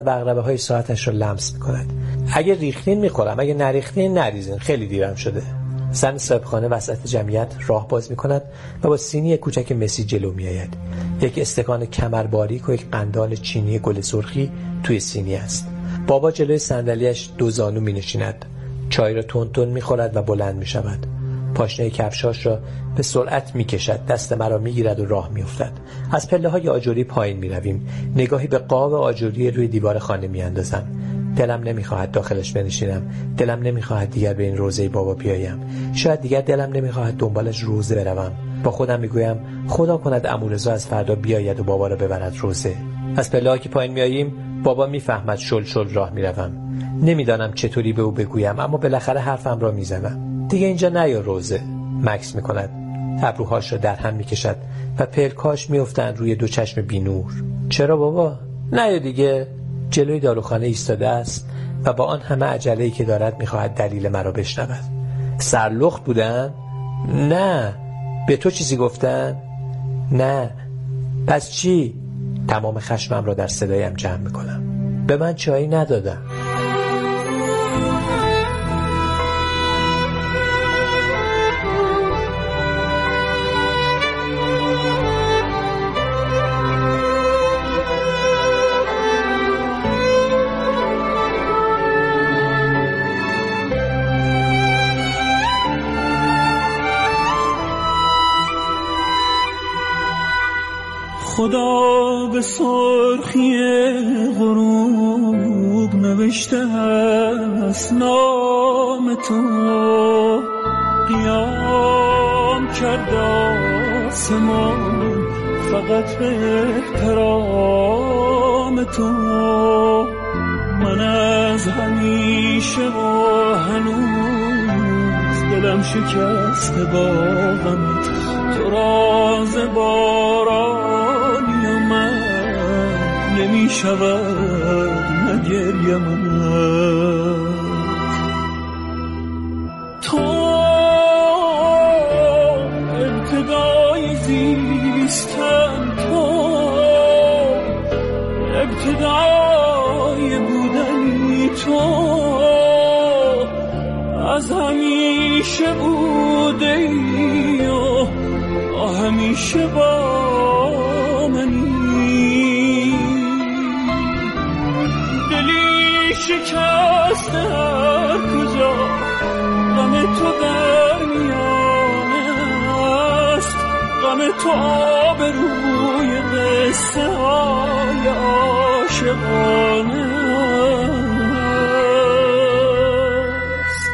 عقربه های ساعتش را لمس می‌کند. اگه ریختین می‌خورم، اگه نریختین نریزین، خیلی دیرم شده. زن صاحبخانه وسط جمعیت راه باز می‌کند و با سینی کوچک مسی جلو می‌آید. یک استکان کمرباریک و یک قندال چینی گل سرخی توی سینی است. بابا جلوی صندلی‌اش دو زانو می‌نشیند. چای را تون تون می‌خورد و بلند می‌شود. پاشنه کفشاش را به سرعت می‌کشد، دست مرا می‌گیرد و راه می‌افتد. از پله‌های آجوری پایین می‌رویم. نگاهی به قاب آجوری روی دیوار خانه می‌اندازم. دلم نمی‌خواهد داخلش بنشینم. دلم نمی‌خواهد دیگر به این روضه بابا بیایم. شاید دیگر دلم نمی‌خواهد دنبالش روضه بروم. با خودم می‌گویم خدا کند عمو رضا از فردا بیاید و بابا را ببرد روضه. از پله‌ها که پایین می‌آییم، بابا می‌فهمد شل راه می‌روم. نمی‌دانم چطوری به او بگویم، اما بالاخره حرفم را می‌زنم. دیگه اینجا نیا روضه. مکث می‌کند. ابروهاش را در هم می‌کشد و پلکاش می‌افتند روی دو چشم بی‌نور. چرا بابا؟ نیا دیگه. جلوی داروخانه ایستاده است و با آن همه عجله‌ای که دارد می‌خواهد دلیل مرا بشنود. سرلخت بودن؟ نه. به تو چیزی گفتن؟ نه. پس چی؟ تمام خشمم را در صدایم جمع می‌کنم. به من چایی ندادن. خدا به سرخی غروب نوشته است نام تو، قیام کرد آسمان فقط به احترام تو. من از همیشه و هنوز دلم شکسته با غمت، تو راز بارانی و من نمی شود نگریم. تو ابتدای زیستن، تو ابتدای بودنی، تو از همیشه بوده ای و همیشه با منی. دلی شکسته هر کجا غم تو در میانه است، غم تو آبروی قصه های عاشقانه است.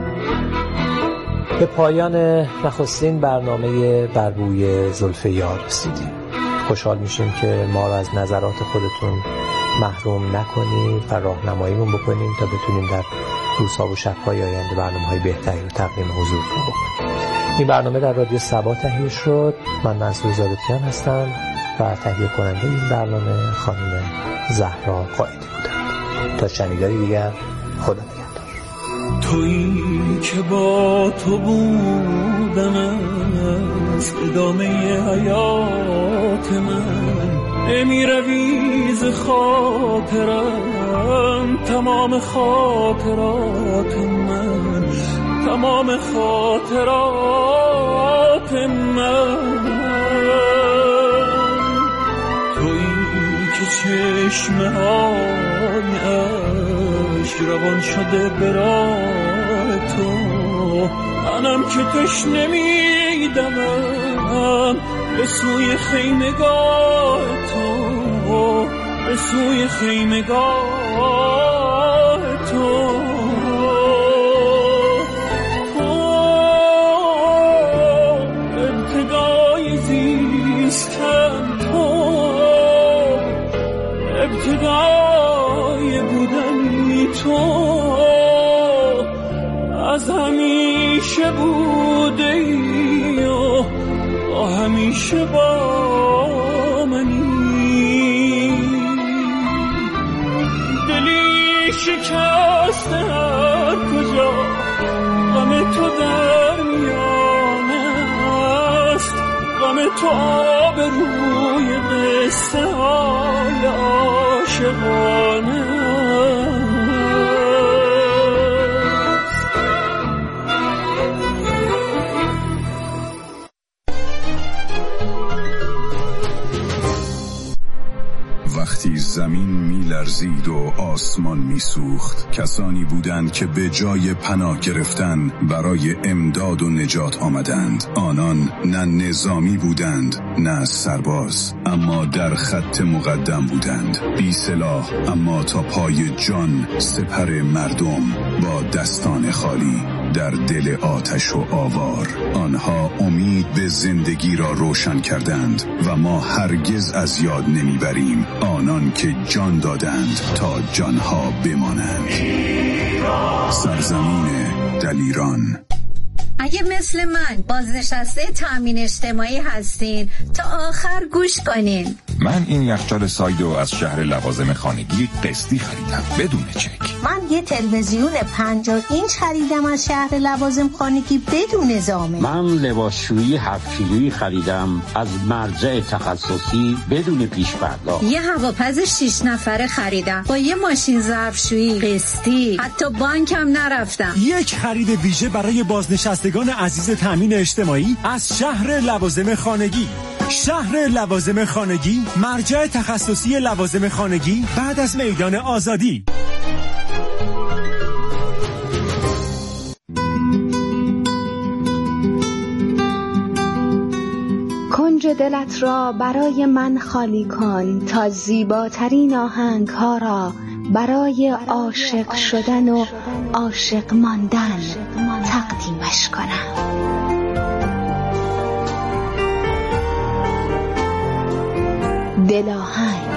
به پایان نخستین برنامه بر بوی زلف یار رسیدیم. خوشحال میشیم که ما را از نظرات خودتون محروم نکنید و راهنماییمون بکنید تا بتونیم در روزها و شب‌های آینده برنامه‌های بهتری رو تقدیم حضورتون بکنیم. این برنامه در رادیو سبا تهیه شد. من منصور زادتیان هستم و تهیه کننده این برنامه خانم زهرا قائدی بودند. تا شنیداری دیگر، خدا نگهدار. تویی که با تو بودن از ادامه حیات من، نمی روی ز خاطرم تمام خاطرات من، تمام خاطرات من. تویی که چشمه های عشق روان شده برای تو، منم که تشنه میدمم به سوی خیمگاه تو، به سوی خیمگاه تو. تو ابتدای زیستن، تو ابتدای بودنی، تو از همیشه بوده ای و همیشه با منی. دلی شکسته هر کجا غم تو در میانه است، غم تو آب روی قصه های عاشقانه. وقتی زمین می‌لرزید و آسمان می‌سوخت، کسانی بودند که به جای پناه گرفتن برای امداد و نجات آمدند. آنان نه نظامی بودند نه سرباز، اما در خط مقدم بودند، بی سلاح اما تا پای جان سپر مردم، با دستان خالی در دل آتش و آوار. آنها امید به زندگی را روشن کردند و ما هرگز از یاد نمیبریم آنان که جان دادند تا جانها بمانند. سرزمین دلیران. اگه مثل من بازنشسته تامین اجتماعی هستین تا آخر گوش کنین. من این یخچال سایدو از شهر لوازم خانگی قسطی خریدم بدون چک. من یه تلویزیون 50 اینچ خریدم از شهر لوازم خانگی بدون زامن. من لباسشویی 7 کیلویی خریدم از مرجع تخصصی بدون پیش پرداخت. یه هواپز 6 نفره خریدم با یه ماشین ظرفشویی قسطی، حتی بانکم نرفتم. یک خرید ویژه برای بازنشستگان عزیز تامین اجتماعی از شهر لوازم خانگی. شهر لوازم خانگی، مرجع تخصصی لوازم خانگی بعد از میدان آزادی. کنج دلت را برای من خالی کن تا زیباترین آهنگ ها را برای عاشق شدن و عاشق ماندن تقدیمش کنم. دلاهنگ.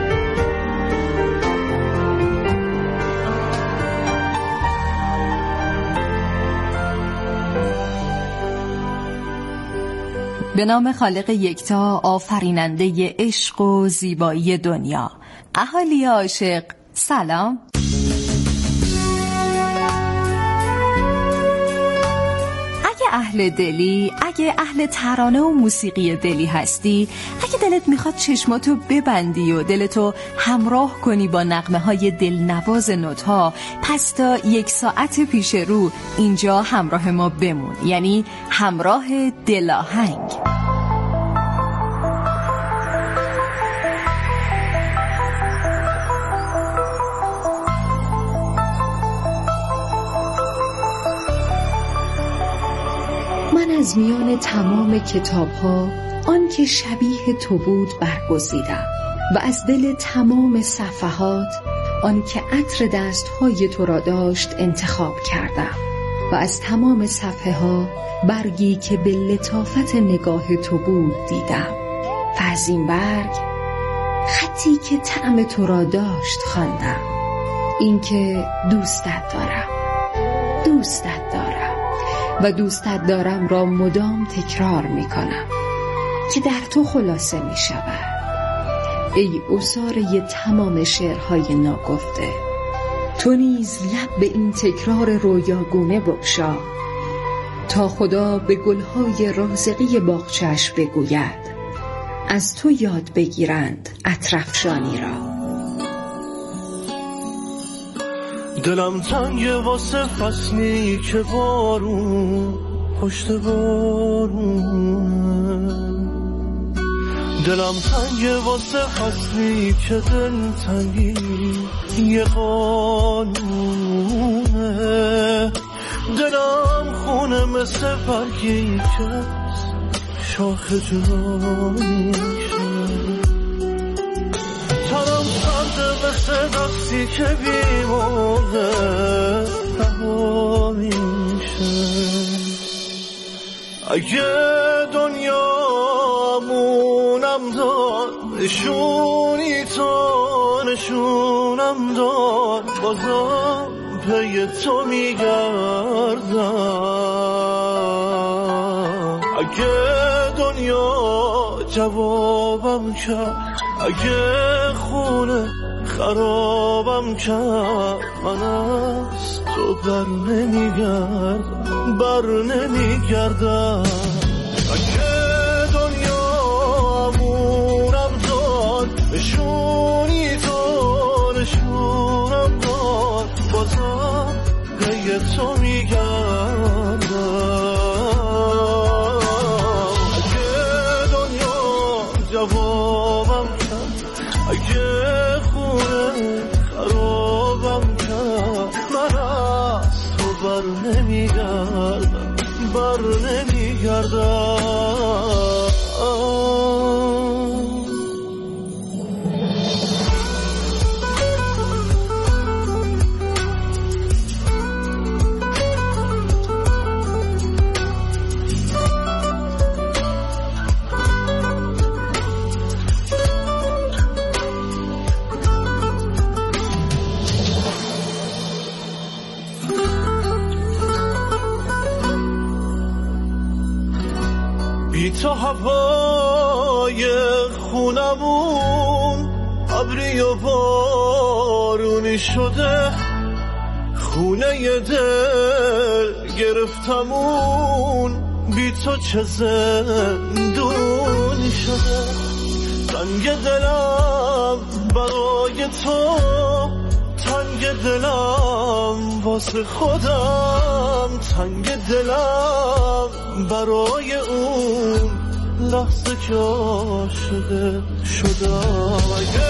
به نام خالق یکتا، آفریننده عشق و زیبایی دنیا. اهالی عاشق سلام. اگه اهل دلی، اگه اهل ترانه و موسیقی دلی هستی، اگه دلت میخواد چشماتو ببندی و دلتو همراه کنی با نغمه های دلنواز نوت‌ها، پس تا 1 ساعت پیش رو اینجا همراه ما بمون، یعنی همراه دلاهنگ. من از میان تمام کتاب‌ها آن که شبیه تو بود برگزیدم و از دل تمام صفحات آن که عطر دست‌های تو را داشت انتخاب کردم و از تمام صفحه‌ها برگی که به لطافت نگاه تو بود دیدم و از این برگ خطی که طعم تو را داشت خواندم. این که دوستت دارم، دوستت دارم و دوستت دارم را مدام تکرار می کنم که در تو خلاصه می شود. ای اساره تمام شعرهای ناگفته، تو نیز لب به این تکرار رویاگونه بگشا تا خدا به گلهای رازقی باغچه‌اش بگوید از تو یاد بگیرند عطرافشانی را. دلم تنگ واسه فصلی که بارون پشت بارون، دلم تنگ واسه فصلی که دل تنگی یه قانونه، دلم خونه مثل برگی که شاخ جانیشه، تنم سرده مثل دستی که بیمونه رها میشه. اگه دنیامونم داد نشونی تا نشونم داد، بازم پی تو میگردم. اگه دنیا جوابم کرد، اگه خونه خرابم کرد، من از تو بر نمیگردم، بر نمیگردم. اگه دنیا تو هوای خونمون ابری و بارونی شده، خونه دل گرفتمون بی تو چه زندونی شده. تنگ دلم برای تو، تنگ دلم واسه خودم، تنگ دلم برای اون لحظه که عاشق شدم. اگه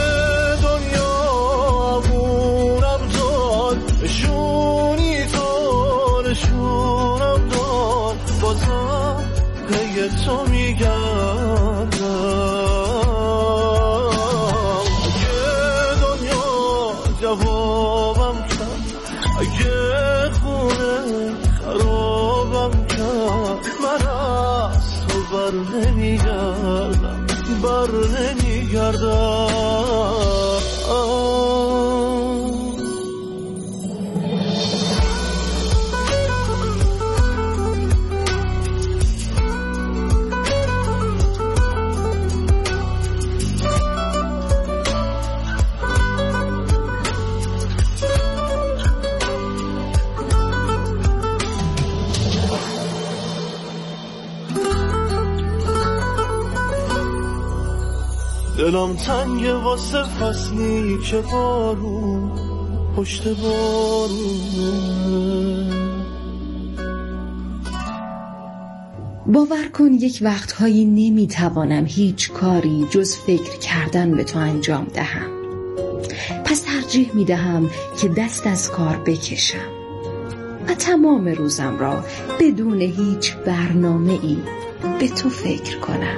دنیامونم داد نشونی تو، نشونم داد بازم پی تو میگردم. اگه دنیا جوابم کرد، اگه خونه خرابم کرد، من از تو بر نمیگردم، بر نمیگردم. دلم تنگ واسه فصلی که بارون پشت بارون. باور کن یک وقتهایی نمیتوانم هیچ کاری جز فکر کردن به تو انجام دهم. پس ترجیح میدهم که دست از کار بکشم و تمام روزم را بدون هیچ برنامه‌ای به تو فکر کنم.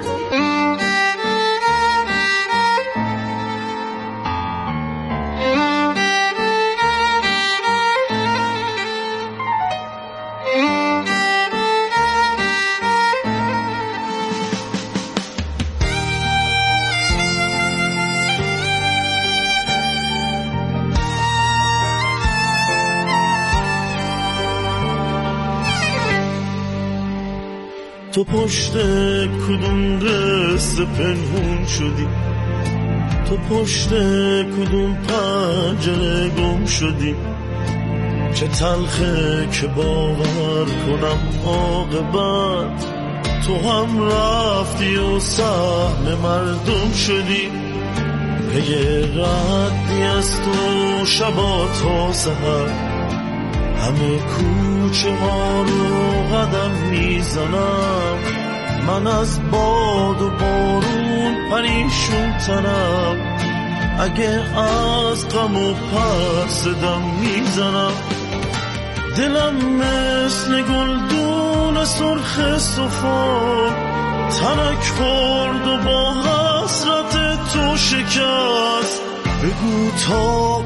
تو پشت کدوم قصه پنهون شدی، تو پشت کدوم پنجره گم شدی. چه تلخه که باور کنم عاقبت تو هم رفتی و سهم مردم شدی. پی ردی از تو شبا تا سحر، همه کوچه ها رو قدم میزنم. من از باد و بارون پریشون تنم، اگه از غم و پس دم میزنم. دلم مثل گلدون سرخ صفا ترک خورد و با حسرت تو شکست. بگو تا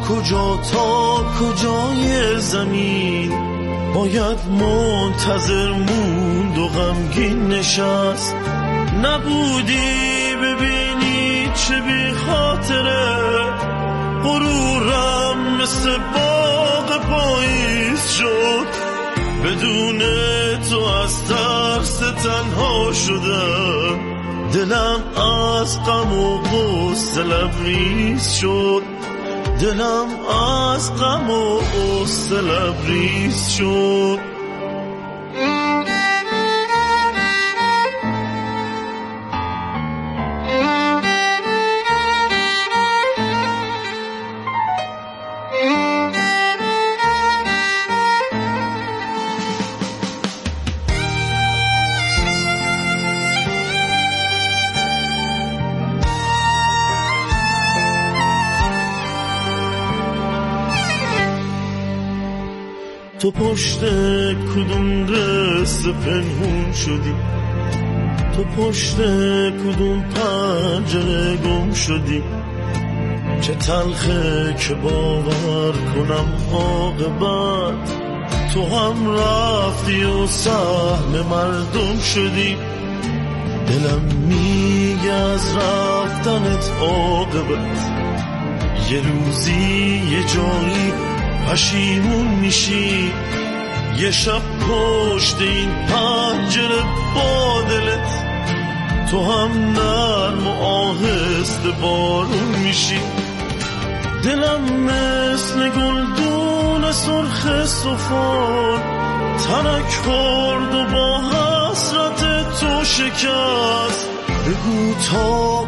کجای زمین باید منتظر موند و غمگین نشست. نبودی ببینی چه بی خاطره، غرورم مثل باغ پاییز شد. بدون تو از ترس تنها شدم، دلم از غم و غصه لبریز شد. دلم از غم و غصه لبریز شد. تو پشت کدوم قصه پنهون شدی، تو پشت کدوم پنجره گم شدی. چه تلخه که باور کنم عاقبت تو هم رفتی و سهم مردم شدی. دلم میگه از رفتنت عاقبت یه روزی یه جایی پشیمون میشی. یه شب پشت این پنجره با دلت تو هم نرم و آهسته بارون میشی. دلم مثل گلدون سرخ صفار تنک خورد و با حسرت تو شکست. بگو تا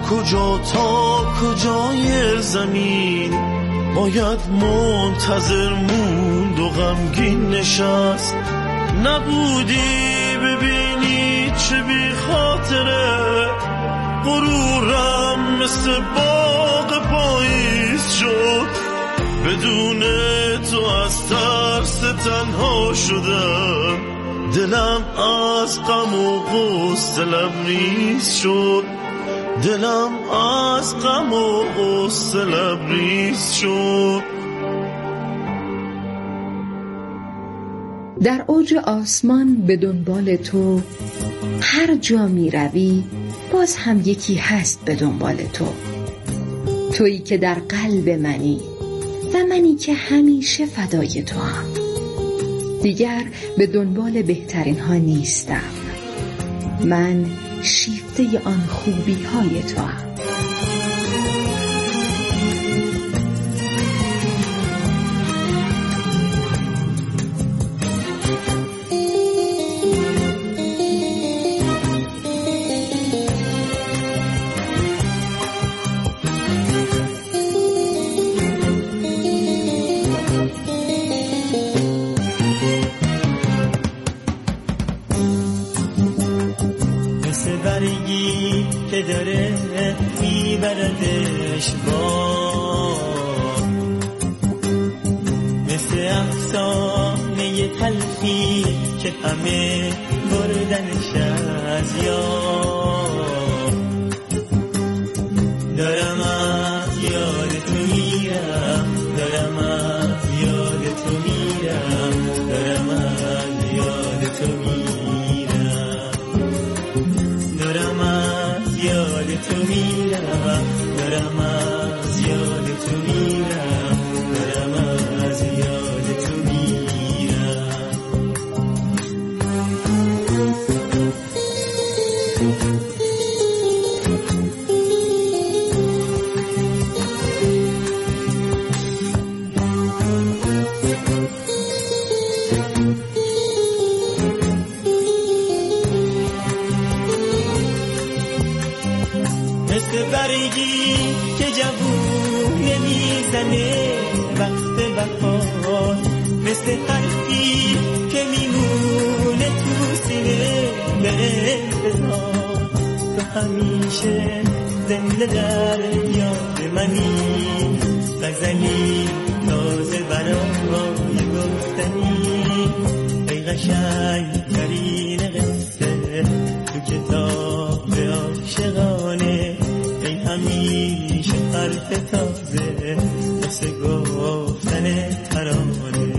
کجای زمین باید منتظر موند و غمگین نشست. نبودی ببینی چه بی خاطره، غرورم مثل باغ پاییز شد. بدون تو از ترس تنها شدم، دلم از غم و غصه‌ام ریز شد. دلم از غم و غصه‌ام ریز شد. در اوج آسمان به دنبال تو، هر جا می روی باز هم یکی هست به دنبال تو. تویی که در قلب منی و منی که همیشه فدای تو هم. دیگر به دنبال بهترین ها نیستم، من شیفته آن خوبی های تو هم. که داره میبردش با، مثل افسانه تلخی که همه بردنش از یاد. دارم از یاد تو میرم، دارم از یاد تو میرم، دارم از یاد تو میرم، دارم از یاد تو میرم، دارم از یاد تو میرم، دارم از یاد تو میرم. مثل برگی که جوون نمیزنه وقت بهار، مثل حرفی که میمونه تو سینه به انتظار. تو همیشه زنده در یاد منی، غزلی تازه برای گفتنی. ای قشنگ ترین قصه تو کتاب عاشقانه، ای همیشه حرف تازه واسه گفتن ترانه.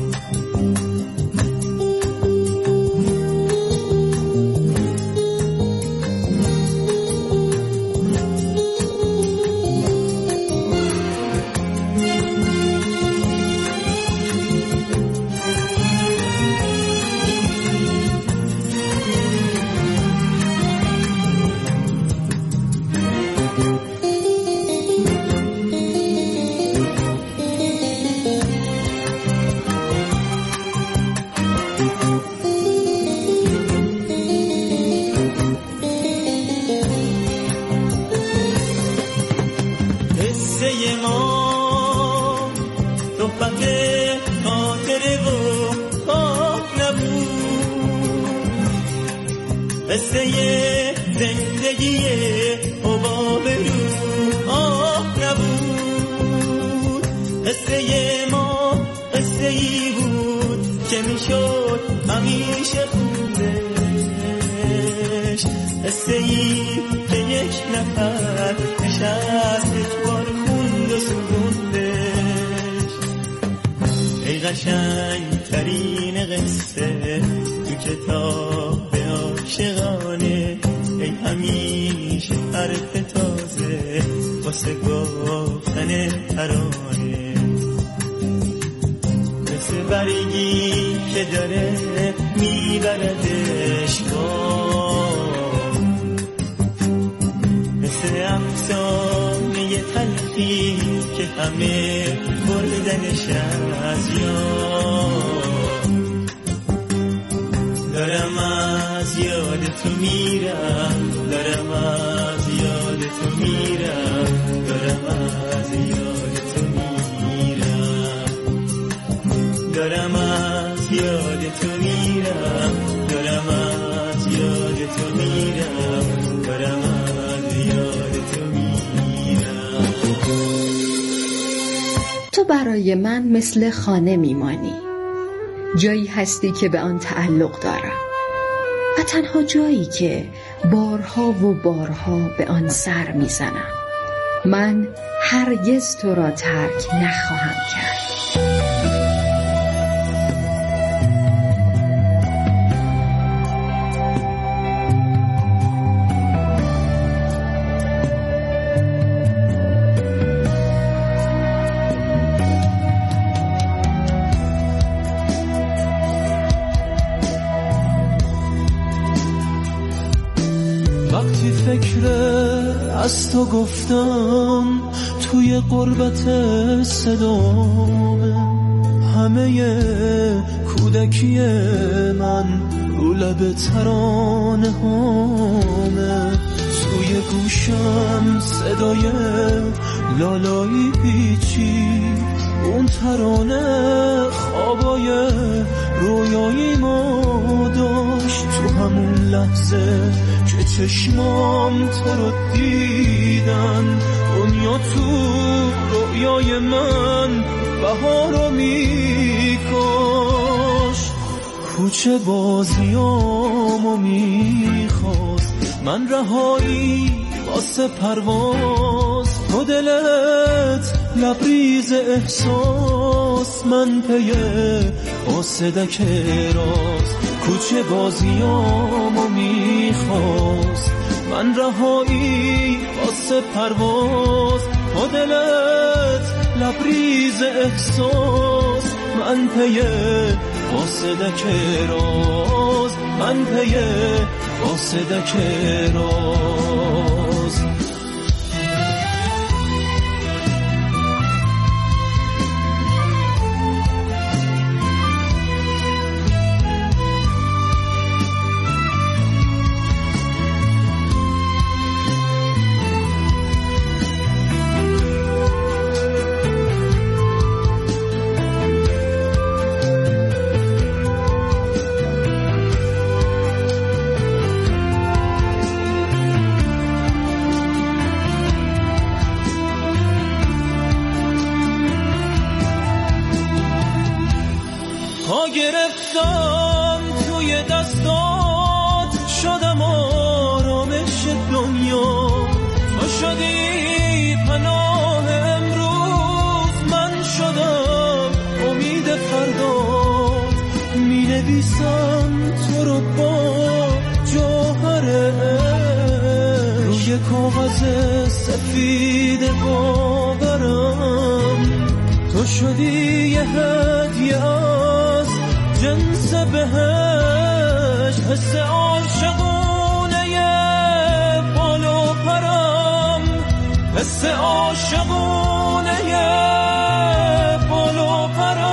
قصه زندگی حباب روح نبود. قصه ما قصه ای بود که میشد همیشه خوندش، قصه ای که یک نفر نشست یک بار خوند و سوزوندش. ای قشنگ ترین قصه تو کتاب عاشقانه، ای همیشه حرف تازه واسه گفتن ترانه. مثل برگی که داره میبردش با، افسانه تلخی که همه بردنش از یاد. دارم از یاد تو میرم، دارم از یاد تو میرم، دارم از یاد تو میرم، دارم از یاد تو میرم، دارم از یاد تو میرم، دارم از یاد تو میرم. تو برای من مثل خانه میمانی، جایی هستی که به آن تعلق دارم و تنها جایی که بارها و بارها به آن سر میزنم. من هرگز تو را ترک نخواهم کرد. وقتی فکر از تو گفتم توی غربت صدامه، همه کودکی من رو لب ترانه هامه، توی گوشم صدای لالایی پیچی، اون ترانه خوابای رویایی ما داشت. تو همون لحظه که چشمام تو رو دیدن، دنیا تو رویای من بهارو میکاش. کوچه بازیامو میخواست، من رهایی واسه پرواز. تو دلت لبریز احساس، من پی قاصدک راست. کوچه بازیامو میخواست، من رهایی واسه پرواز. تو دلت لبریز احساس، من پی قاصدک راست، من پی قاصدک راست. گرفتم توی دستات، شدم آرامش دنیا. تو شدی پناه امروز، من شدم امید فردا. می نویسم تو رو با جوهر روی کاغذ سفید باورم. تو شدی یه هدیه جنس بهش، حس عاشقونه بالو پرم، حس عاشقونه بالو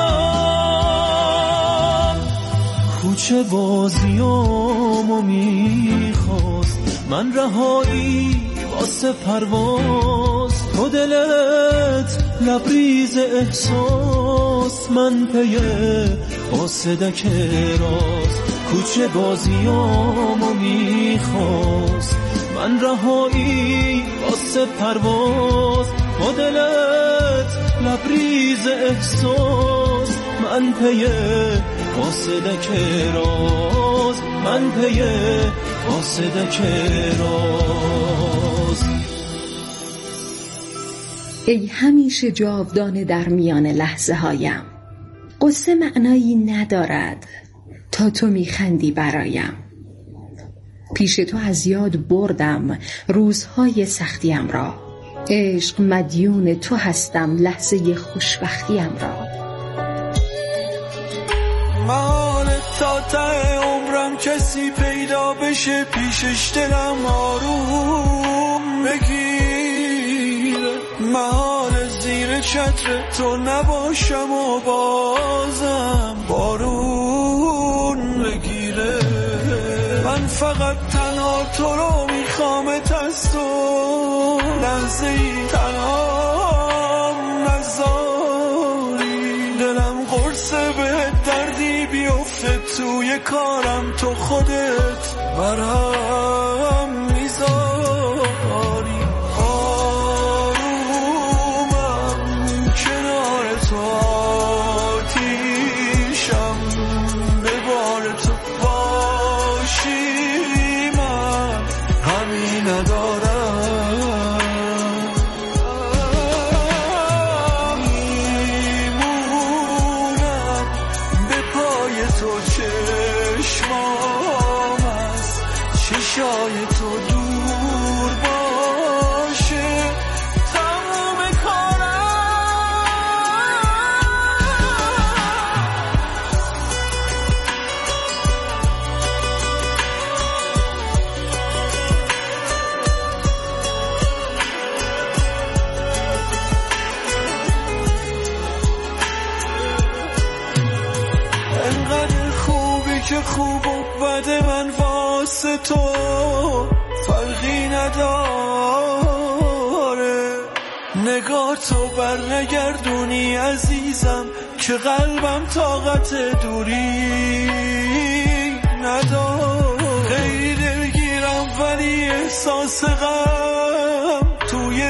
پرم. کوچه بازیامو میخواست، من رهایی واسه پرواز. تو دلت لبریز احساس، من پی قاصدک راست. کوچه بازیامو میخواست، من رهایی واسه پرواز. تو دلت لبریز احساس، من پی قاصدک راست، من پی قاصدک راست. ای همیشه جاودانه در میان لحظه هایم، قصه معنایی ندارد تا تو میخندی برایم. پیش تو از یاد بردم روزهای سختیم را، عشق مدیون تو هستم لحظه خوشبختیم را. من تا ته عمرم کسی پیدا بشه پیشش دلم آروم بگیره، محال زیر چتر تو نباشم و بازم بارون بگیره. من فقط تنها تو رو میخوامت از تو، لحظه ای تنهام نذاری. دلم قرصه به دردی بیفته توی کارم، تو خودت مرهم میذاری. آرومم کنار تو، آتیشم به بار تو باشی، من همین ندارم. میمونم به پای تو، چشمام از چشای تو دور باشه تمام انقدر خوبی که خوب و بد من واسه تو فرقی نداره. نگار تو برنگردونی عزیزم که قلبم طاقت دوری نداره. خیلی دلگیرم ولی احساس غم توی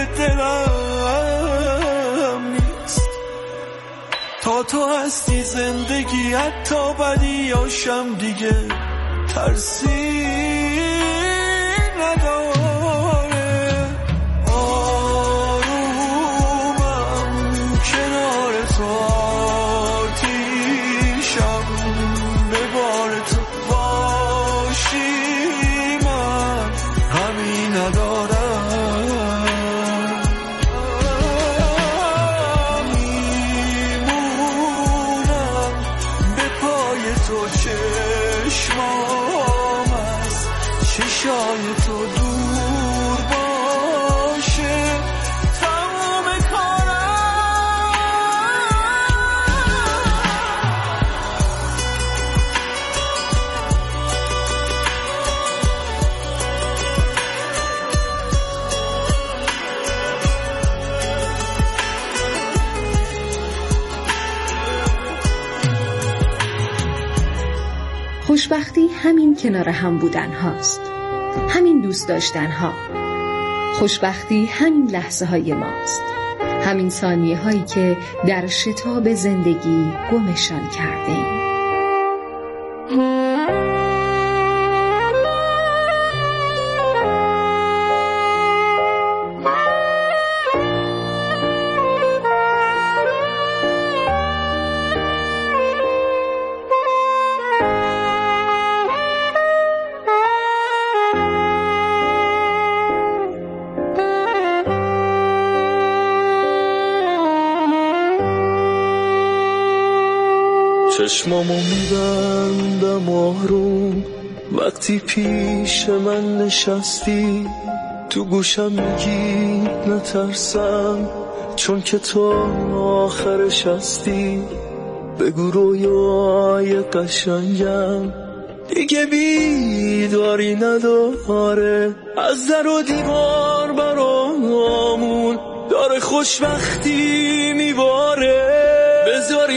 دلم نیست. تا تو هستی زندگی حتی بدیاشم دیگه ترسی نداره. آرومم کنار تو، آتیشم به بار تو باشی، من همین ندارم. میمونم به پای تو، چشمام از چشای تو دور باشه تمام خوشبختی همین کنار هم بودن هاست، همین دوست داشتن ها. خوشبختی همین لحظه های ماست، همین ثانیه هایی که در شتاب زندگی گمشان کرده ایم. چشمامو میبندم آروم وقتی پیش من نشستی، تو گوشم میگی نترسم چون که تو آخرش هستی. بگو رویای قشنگم دیگه بیداری نداره، از در و دیوار برامون داره خوشبختی میباره. بذاری